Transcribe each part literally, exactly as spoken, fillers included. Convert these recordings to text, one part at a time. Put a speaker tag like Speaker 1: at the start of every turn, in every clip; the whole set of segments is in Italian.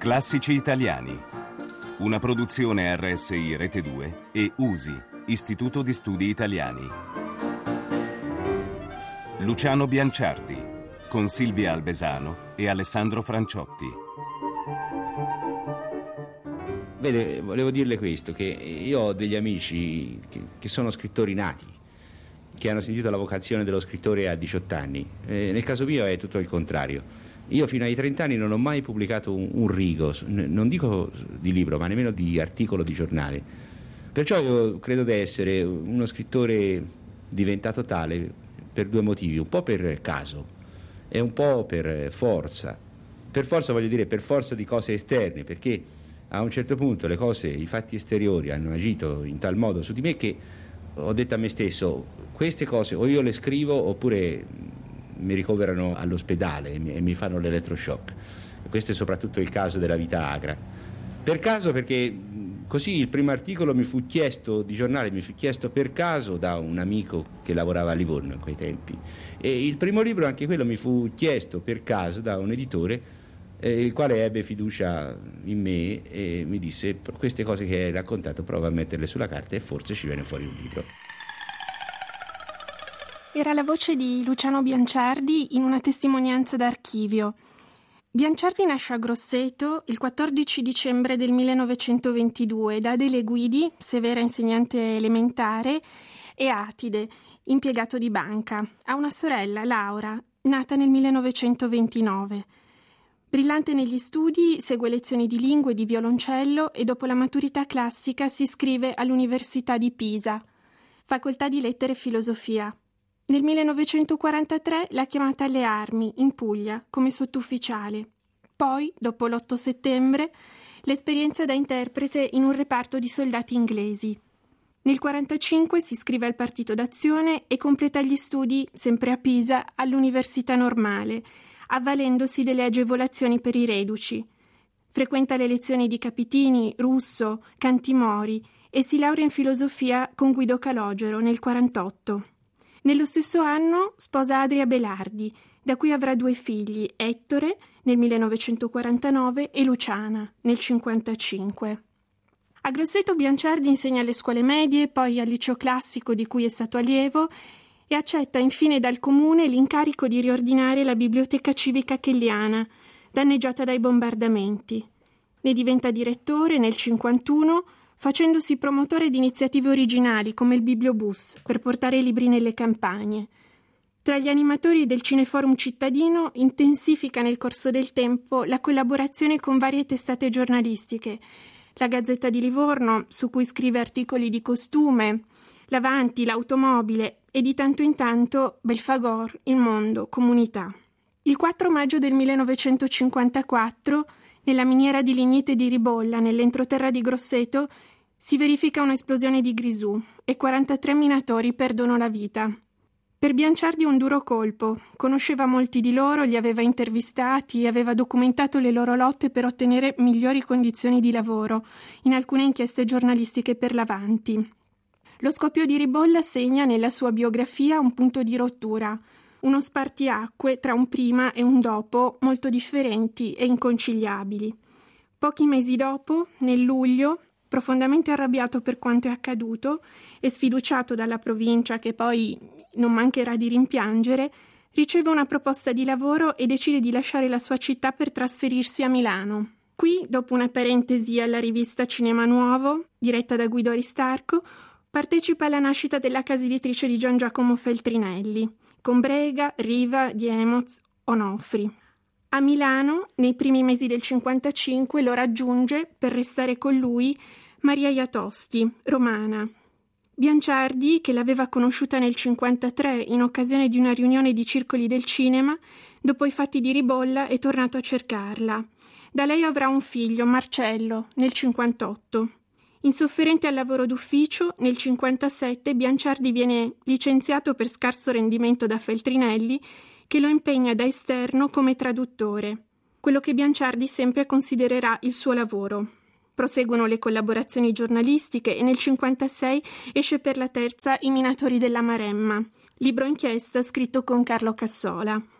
Speaker 1: Classici italiani. Una produzione R S I Rete due e U S I, Istituto di Studi Italiani. Luciano Bianciardi, con Silvia Albesano e Alessandro Franciotti.
Speaker 2: Vede, volevo dirle questo, che io ho degli amici che, che sono scrittori nati, che hanno sentito la vocazione dello scrittore a diciotto anni. Eh, nel caso mio è tutto il contrario. Io fino ai trenta anni non ho mai pubblicato un, un rigo, non dico di libro, ma nemmeno di articolo di giornale. Perciò io credo di essere uno scrittore diventato tale per due motivi, un po' per caso e un po' per forza. Per forza voglio dire per forza di cose esterne, perché a un certo punto le cose, i fatti esteriori hanno agito in tal modo su di me che ho detto a me stesso: queste cose o io le scrivo oppure mi ricoverano all'ospedale e mi, e mi fanno l'elettroshock. Questo è soprattutto il caso della vita agra. Per caso, perché così il primo articolo mi fu chiesto di giornale, mi fu chiesto per caso da un amico che lavorava a Livorno in quei tempi, e il primo libro, anche quello, mi fu chiesto per caso da un editore eh, il quale ebbe fiducia in me e mi disse: queste cose che hai raccontato prova a metterle sulla carta e forse ci viene fuori un libro.
Speaker 3: Era la voce di Luciano Bianciardi in una testimonianza d'archivio. Bianciardi nasce a Grosseto il quattordici dicembre del millenovecentoventidue da Adele Guidi, severa insegnante elementare, e Atide, impiegato di banca. Ha una sorella, Laura, nata nel millenovecentoventinove. Brillante negli studi, segue lezioni di lingue e di violoncello e dopo la maturità classica si iscrive all'Università di Pisa, facoltà di lettere e filosofia. Nel millenovecentoquarantatré l'ha chiamata alle armi, in Puglia, come sottufficiale. Poi, dopo l'otto settembre, l'esperienza da interprete in un reparto di soldati inglesi. Nel quarantacinque si iscrive al Partito d'Azione e completa gli studi, sempre a Pisa, all'Università Normale, avvalendosi delle agevolazioni per i reduci. Frequenta le lezioni di Capitini, Russo, Cantimori e si laurea in filosofia con Guido Calogero nel quarantotto. Nello stesso anno sposa Adria Belardi, da cui avrà due figli, Ettore nel millenovecentoquarantanove e Luciana nel cinquantacinque. A Grosseto Bianciardi insegna alle scuole medie, poi al liceo classico di cui è stato allievo e accetta infine dal comune l'incarico di riordinare la biblioteca civica kelliana, danneggiata dai bombardamenti. Ne diventa direttore nel cinquantuno, facendosi promotore di iniziative originali come il Bibliobus per portare i libri nelle campagne. Tra gli animatori del Cineforum cittadino intensifica nel corso del tempo la collaborazione con varie testate giornalistiche, la Gazzetta di Livorno, su cui scrive articoli di costume, l'Avanti, l'Automobile e di tanto in tanto Belfagor, Il Mondo, Comunità. Il quattro maggio del millenovecentocinquantaquattro, nella miniera di lignite di Ribolla, nell'entroterra di Grosseto, si verifica un'esplosione di grisù e quarantatré minatori perdono la vita. Per Bianciardi un duro colpo. Conosceva molti di loro, li aveva intervistati e aveva documentato le loro lotte per ottenere migliori condizioni di lavoro in alcune inchieste giornalistiche per l'Avanti. Lo scoppio di Ribolla segna nella sua biografia un punto di rottura, uno spartiacque tra un prima e un dopo molto differenti e inconciliabili. Pochi mesi dopo, nel luglio, profondamente arrabbiato per quanto è accaduto e sfiduciato dalla provincia che poi non mancherà di rimpiangere, riceve una proposta di lavoro e decide di lasciare la sua città per trasferirsi a Milano. Qui, dopo una parentesi alla rivista Cinema Nuovo, diretta da Guido Aristarco, partecipa alla nascita della casa editrice di Gian Giacomo Feltrinelli, con Brega, Riva, Diemoz, Onofri. A Milano, nei primi mesi del cinquantacinque, lo raggiunge, per restare con lui, Maria Iatosti, romana. Bianciardi, che l'aveva conosciuta nel cinquantatré in occasione di una riunione di circoli del cinema, dopo i fatti di Ribolla è tornato a cercarla. Da lei avrà un figlio, Marcello, nel cinquantotto. Insofferente al lavoro d'ufficio, nel cinquantasette Bianciardi viene licenziato per scarso rendimento da Feltrinelli, che lo impegna da esterno come traduttore, quello che Bianciardi sempre considererà il suo lavoro. Proseguono le collaborazioni giornalistiche e nel cinquantasei esce per la terza I minatori della Maremma, libro inchiesta scritto con Carlo Cassola.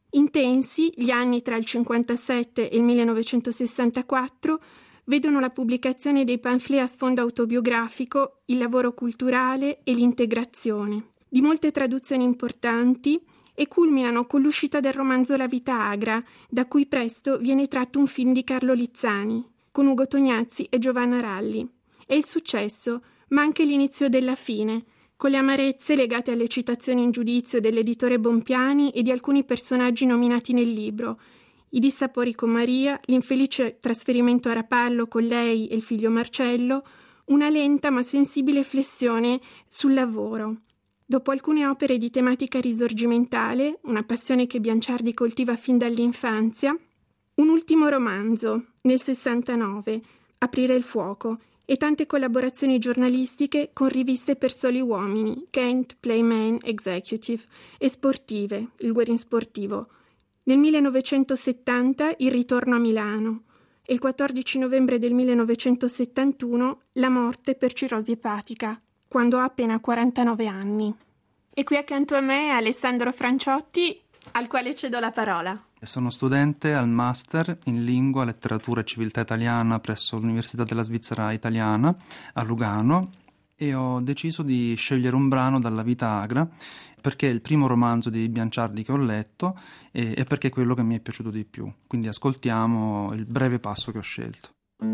Speaker 3: Intensi, gli anni tra il cinquantasette e il millenovecentosessantaquattro vedono la pubblicazione dei pamphlet a sfondo autobiografico, il lavoro culturale e l'integrazione di molte traduzioni importanti e culminano con l'uscita del romanzo La vita agra, da cui presto viene tratto un film di Carlo Lizzani, con Ugo Tognazzi e Giovanna Ralli. È il successo, ma anche l'inizio della fine, con le amarezze legate alle citazioni in giudizio dell'editore Bompiani e di alcuni personaggi nominati nel libro, i dissapori con Maria, l'infelice trasferimento a Rapallo con lei e il figlio Marcello, una lenta ma sensibile flessione sul lavoro. Dopo alcune opere di tematica risorgimentale, una passione che Bianciardi coltiva fin dall'infanzia, un ultimo romanzo, nel sessantanove, Aprire il fuoco, e tante collaborazioni giornalistiche con riviste per soli uomini, Kent, Playman, Executive, e sportive, il Guerin Sportivo. Nel millenovecentosettanta il ritorno a Milano e il quattordici novembre del millenovecentosettantuno la morte per cirrosi epatica, quando ha appena quarantanove anni. E qui accanto a me Alessandro Franciotti, al quale cedo la parola.
Speaker 4: Sono studente al Master in Lingua, Letteratura e Civiltà Italiana presso l'Università della Svizzera Italiana a Lugano e ho deciso di scegliere un brano dalla Vita agra perché è il primo romanzo di Bianciardi che ho letto e, e perché è quello che mi è piaciuto di più. Quindi ascoltiamo il breve passo che ho scelto.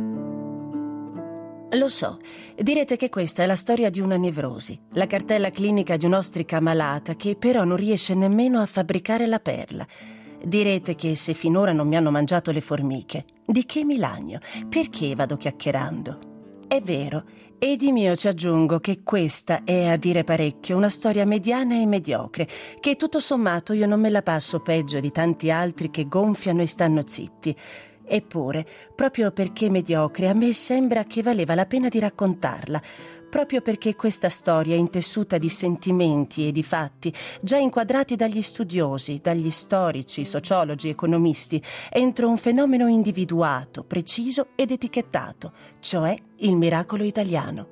Speaker 5: Lo so, direte che questa è la storia di una nevrosi, la cartella clinica di un'ostrica malata che però non riesce nemmeno a fabbricare la perla. Direte che se finora non mi hanno mangiato le formiche, di che mi lagno? Perché vado chiacchierando? È vero, e di mio ci aggiungo che questa è, a dire parecchio, una storia mediana e mediocre, che tutto sommato io non me la passo peggio di tanti altri che gonfiano e stanno zitti. Eppure, proprio perché mediocre, a me sembra che valeva la pena di raccontarla, proprio perché questa storia è intessuta di sentimenti e di fatti già inquadrati dagli studiosi, dagli storici, sociologi, economisti, entro un fenomeno individuato, preciso ed etichettato, cioè il miracolo italiano.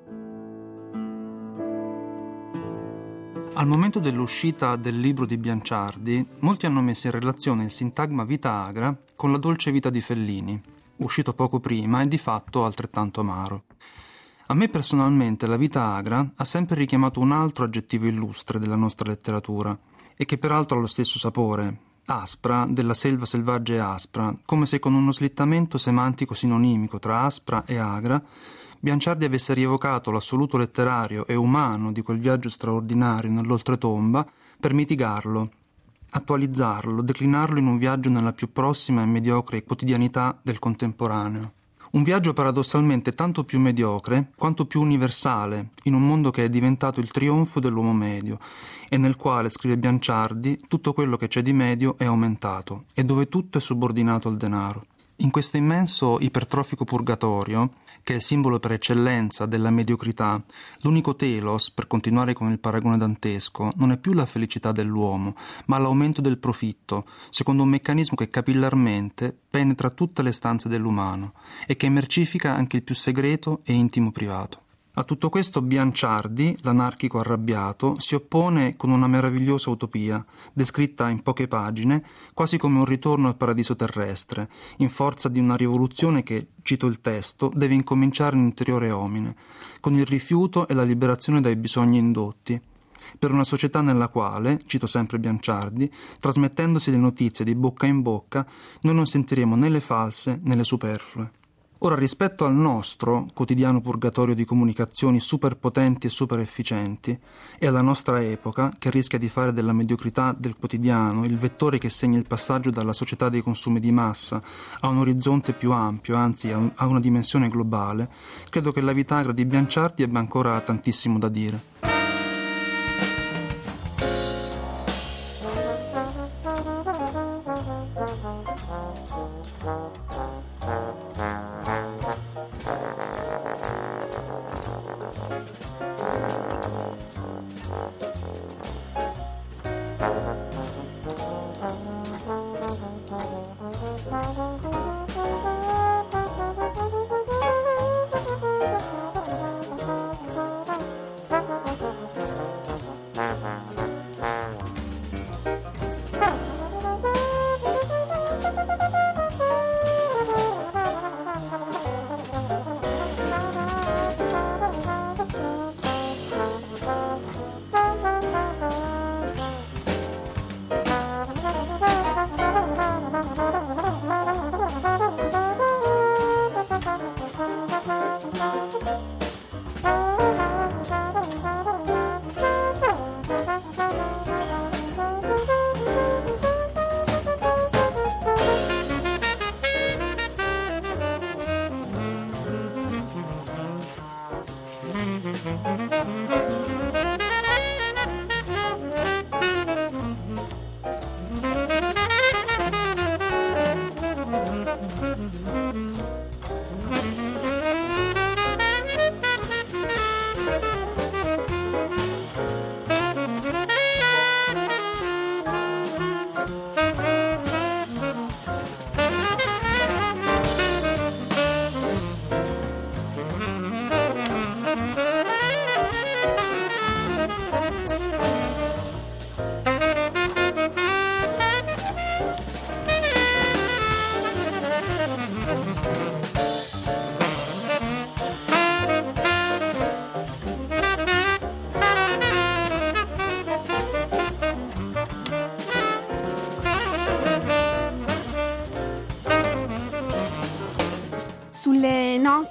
Speaker 4: Al momento dell'uscita del libro di Bianciardi, molti hanno messo in relazione il sintagma Vita agra con La dolce vita di Fellini, uscito poco prima e di fatto altrettanto amaro. A me personalmente La vita agra ha sempre richiamato un altro aggettivo illustre della nostra letteratura e che peraltro ha lo stesso sapore, aspra, della selva selvaggia e aspra, come se con uno slittamento semantico sinonimico tra aspra e agra Bianciardi avesse rievocato l'assoluto letterario e umano di quel viaggio straordinario nell'oltretomba per mitigarlo, attualizzarlo, declinarlo in un viaggio nella più prossima e mediocre quotidianità del contemporaneo. Un viaggio paradossalmente tanto più mediocre quanto più universale, in un mondo che è diventato il trionfo dell'uomo medio e nel quale, scrive Bianciardi, tutto quello che c'è di medio è aumentato e dove tutto è subordinato al denaro. In questo immenso ipertrofico purgatorio, che è il simbolo per eccellenza della mediocrità, l'unico telos, per continuare con il paragone dantesco, non è più la felicità dell'uomo, ma l'aumento del profitto, secondo un meccanismo che capillarmente penetra tutte le stanze dell'umano e che mercifica anche il più segreto e intimo privato. A tutto questo Bianciardi, l'anarchico arrabbiato, si oppone con una meravigliosa utopia, descritta in poche pagine, quasi come un ritorno al paradiso terrestre, in forza di una rivoluzione che, cito il testo, deve incominciare in interiore omine, con il rifiuto e la liberazione dai bisogni indotti, per una società nella quale, cito sempre Bianciardi, trasmettendosi le notizie di bocca in bocca, noi non sentiremo né le false né le superflue. Ora, rispetto al nostro quotidiano purgatorio di comunicazioni superpotenti e super efficienti e alla nostra epoca, che rischia di fare della mediocrità del quotidiano il vettore che segna il passaggio dalla società dei consumi di massa a un orizzonte più ampio, anzi a, un, a una dimensione globale, credo che La vita agra di Bianciardi abbia ancora tantissimo da dire.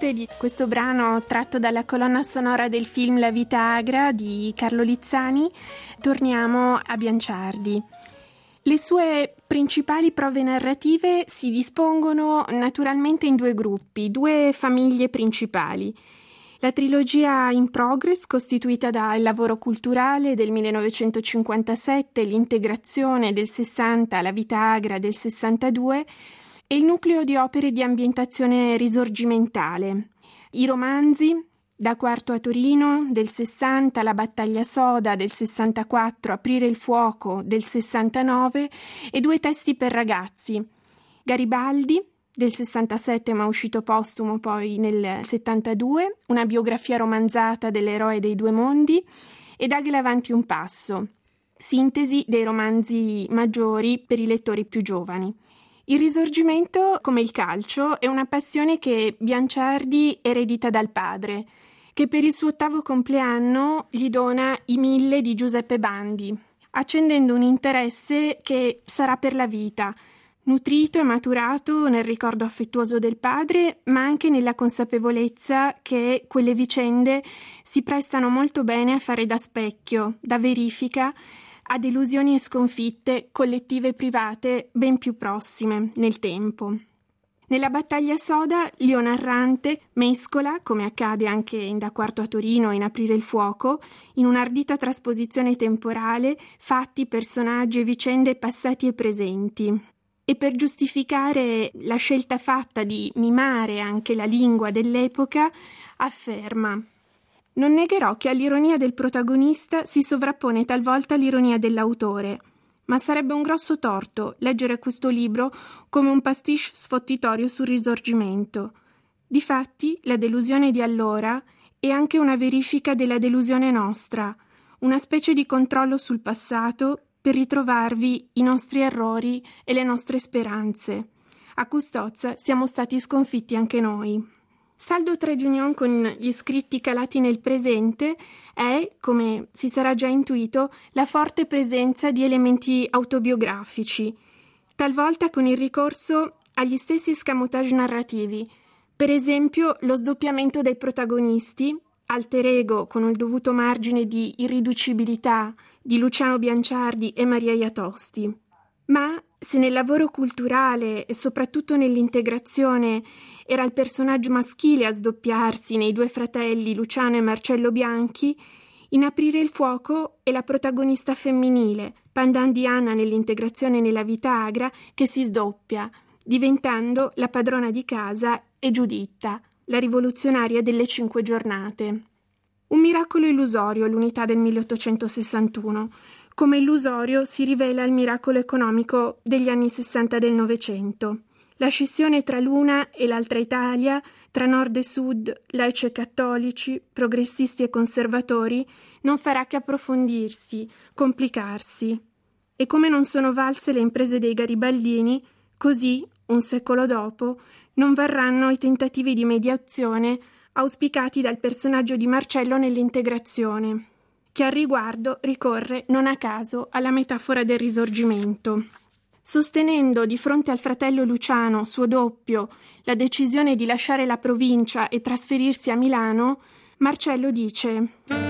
Speaker 3: parte di questo brano tratto dalla colonna sonora del film La vita agra di Carlo Lizzani, torniamo a Bianciardi. Le sue principali prove narrative si dispongono naturalmente in due gruppi, due famiglie principali. La trilogia In Progress, costituita da Il lavoro culturale del millenovecentocinquantasette, L'integrazione del sessanta, La vita agra del sessantadue, e il nucleo di opere di ambientazione risorgimentale. I romanzi, Da Quarto a Torino del sessanta, La battaglia soda del sessantaquattro, Aprire il fuoco del sessantanove e due testi per ragazzi, Garibaldi del sessantasette ma uscito postumo poi nel settantadue, una biografia romanzata dell'eroe dei due mondi, e Dagli avanti un passo, sintesi dei romanzi maggiori per i lettori più giovani. Il Risorgimento, come il calcio, è una passione che Bianciardi eredita dal padre, che per il suo ottavo compleanno gli dona I Mille di Giuseppe Bandi, accendendo un interesse che sarà per la vita, nutrito e maturato nel ricordo affettuoso del padre, ma anche nella consapevolezza che quelle vicende si prestano molto bene a fare da specchio, da verifica, a delusioni e sconfitte collettive e private ben più prossime nel tempo. Nella battaglia soda, l'io narrante mescola, come accade anche in Da Quarto a Torino in Aprire il fuoco, in un'ardita trasposizione temporale, fatti, personaggi e vicende passati e presenti. E per giustificare la scelta fatta di mimare anche la lingua dell'epoca, afferma: «Non negherò che all'ironia del protagonista si sovrappone talvolta l'ironia dell'autore, ma sarebbe un grosso torto leggere questo libro come un pastiche sfottitorio sul Risorgimento. Difatti, la delusione di allora è anche una verifica della delusione nostra, una specie di controllo sul passato per ritrovarvi i nostri errori e le nostre speranze. A Custozza siamo stati sconfitti anche noi». Saldo trade union con gli scritti calati nel presente è, come si sarà già intuito, la forte presenza di elementi autobiografici, talvolta con il ricorso agli stessi escamotage narrativi, per esempio lo sdoppiamento dei protagonisti, alter ego con il dovuto margine di irriducibilità di Luciano Bianciardi e Maria Iatosti. Ma se nel lavoro culturale e soprattutto nell'integrazione era il personaggio maschile a sdoppiarsi nei due fratelli Luciano e Marcello Bianchi, in Aprire il fuoco è la protagonista femminile, Pandan Diana nell'integrazione nella vita agra, che si sdoppia, diventando la padrona di casa e Giuditta, la rivoluzionaria delle cinque giornate. Un miracolo illusorio l'unità del milleottocentosessantuno, come illusorio si rivela il miracolo economico degli anni sessanta del Novecento. La scissione tra l'una e l'altra Italia, tra nord e sud, laici e cattolici, progressisti e conservatori, non farà che approfondirsi, complicarsi. E come non sono valse le imprese dei garibaldini, così, un secolo dopo, non varranno i tentativi di mediazione auspicati dal personaggio di Marcello nell'integrazione, che al riguardo ricorre non a caso alla metafora del Risorgimento. Sostenendo di fronte al fratello Luciano, suo doppio, la decisione di lasciare la provincia e trasferirsi a Milano, Marcello dice: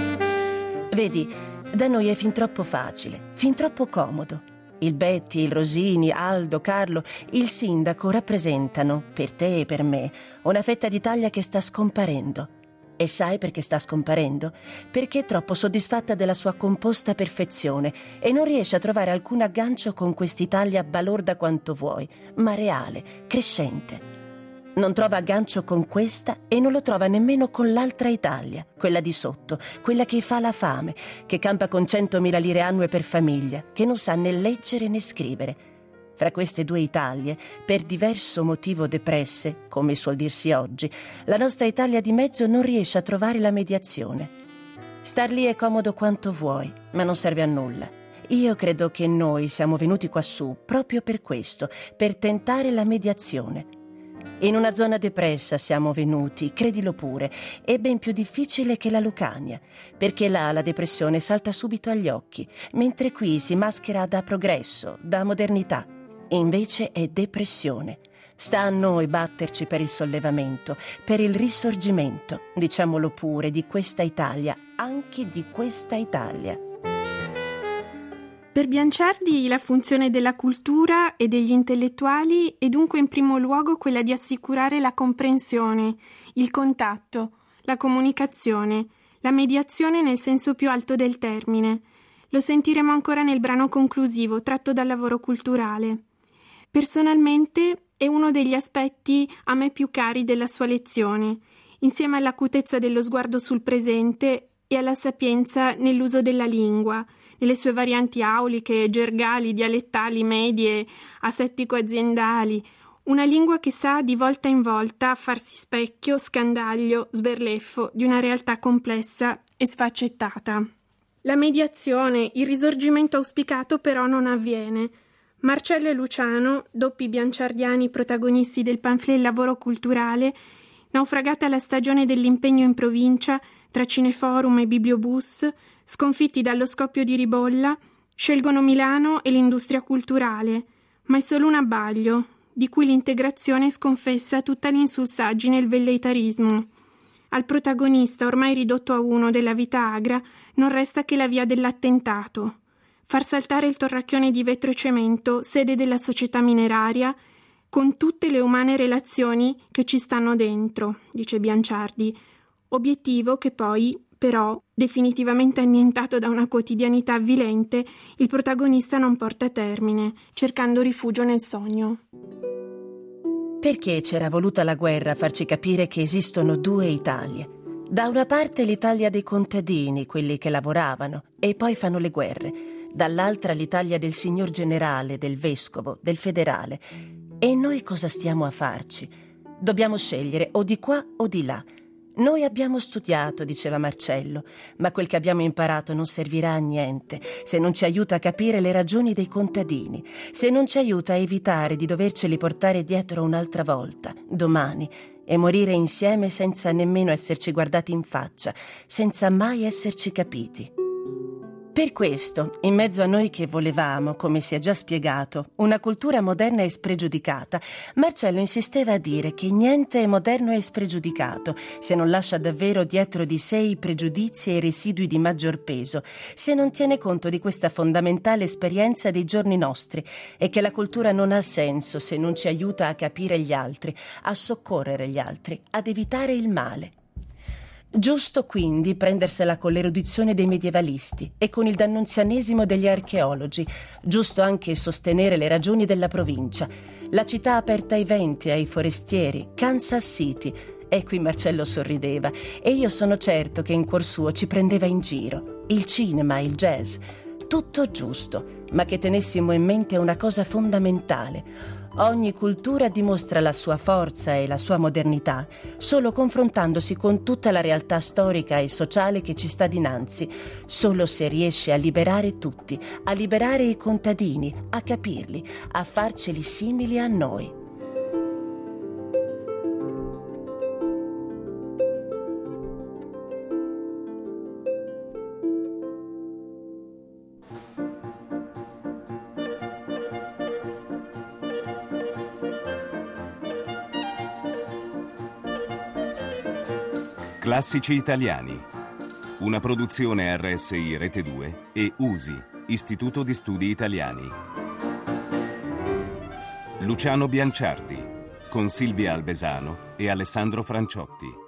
Speaker 5: «Vedi, da noi è fin troppo facile, fin troppo comodo. Il Betti, il Rosini, Aldo, Carlo, il sindaco rappresentano, per te e per me, una fetta d'Italia che sta scomparendo. E sai perché sta scomparendo? Perché è troppo soddisfatta della sua composta perfezione e non riesce a trovare alcun aggancio con quest'Italia balorda quanto vuoi, ma reale, crescente. Non trova aggancio con questa e non lo trova nemmeno con l'altra Italia, quella di sotto, quella che fa la fame, che campa con centomila lire annue per famiglia, che non sa né leggere né scrivere. Fra queste due Italie, per diverso motivo depresse, come suol dirsi oggi, la nostra Italia di mezzo non riesce a trovare la mediazione. Star lì è comodo quanto vuoi, ma non serve a nulla. Io credo che noi siamo venuti quassù proprio per questo, per tentare la mediazione. In una zona depressa siamo venuti, credilo pure, è ben più difficile che la Lucania, perché là la depressione salta subito agli occhi, mentre qui si maschera da progresso, da modernità. Invece è depressione. Sta a noi batterci per il sollevamento, per il risorgimento, diciamolo pure, di questa Italia, anche di questa Italia.
Speaker 3: Per Bianciardi la funzione della cultura e degli intellettuali è dunque in primo luogo quella di assicurare la comprensione, il contatto, la comunicazione, la mediazione nel senso più alto del termine. Lo sentiremo ancora nel brano conclusivo tratto dal lavoro culturale. Personalmente è uno degli aspetti a me più cari della sua lezione, insieme all'acutezza dello sguardo sul presente e alla sapienza nell'uso della lingua, nelle sue varianti auliche, gergali, dialettali, medie, asettico-aziendali, una lingua che sa di volta in volta farsi specchio, scandaglio, sberleffo di una realtà complessa e sfaccettata. La mediazione, il risorgimento auspicato però non avviene. Marcello e Luciano, doppi bianciardiani protagonisti del pamphlet Lavoro culturale, naufragata la stagione dell'impegno in provincia tra cineforum e bibliobus, sconfitti dallo scoppio di ribolla, scelgono Milano e l'industria culturale, ma è solo un abbaglio, di cui l'integrazione sconfessa tutta l'insulsaggine e il velleitarismo. Al protagonista, ormai ridotto a uno della vita agra, non resta che la via dell'attentato. Far saltare il torracchione di vetro e cemento, sede della società mineraria, con tutte le umane relazioni che ci stanno dentro, dice Bianciardi, obiettivo che poi, però, definitivamente annientato da una quotidianità avvilente, il protagonista non porta a termine, cercando rifugio nel sogno.
Speaker 5: Perché c'era voluta la guerra a farci capire che esistono due Italie? Da una parte l'Italia dei contadini, quelli che lavoravano, e poi fanno le guerre. Dall'altra l'Italia del signor generale, del vescovo, del federale. E noi cosa stiamo a farci? Dobbiamo scegliere o di qua o di là. Noi abbiamo studiato, diceva Marcello, ma quel che abbiamo imparato non servirà a niente se non ci aiuta a capire le ragioni dei contadini, se non ci aiuta a evitare di doverceli portare dietro un'altra volta, domani, e morire insieme senza nemmeno esserci guardati in faccia, senza mai esserci capiti. Per questo, in mezzo a noi che volevamo, come si è già spiegato, una cultura moderna e spregiudicata, Marcello insisteva a dire che niente è moderno e spregiudicato se non lascia davvero dietro di sé i pregiudizi e i residui di maggior peso, se non tiene conto di questa fondamentale esperienza dei giorni nostri, e che la cultura non ha senso se non ci aiuta a capire gli altri, a soccorrere gli altri, ad evitare il male. Giusto quindi prendersela con l'erudizione dei medievalisti e con il dannunzianesimo degli archeologi, giusto anche sostenere le ragioni della provincia, la città aperta ai venti e ai forestieri, Kansas City. E qui Marcello sorrideva, e io sono certo che in cuor suo ci prendeva in giro. Il cinema, il jazz, tutto giusto, ma che tenessimo in mente una cosa fondamentale. Ogni cultura dimostra la sua forza e la sua modernità solo confrontandosi con tutta la realtà storica e sociale che ci sta dinanzi, solo se riesce a liberare tutti, a liberare i contadini, a capirli, a farceli simili a noi.
Speaker 1: Classici italiani. Una produzione R S I Rete due e U S I, Istituto di Studi Italiani. Luciano Bianciardi, con Silvia Albesano e Alessandro Franciotti.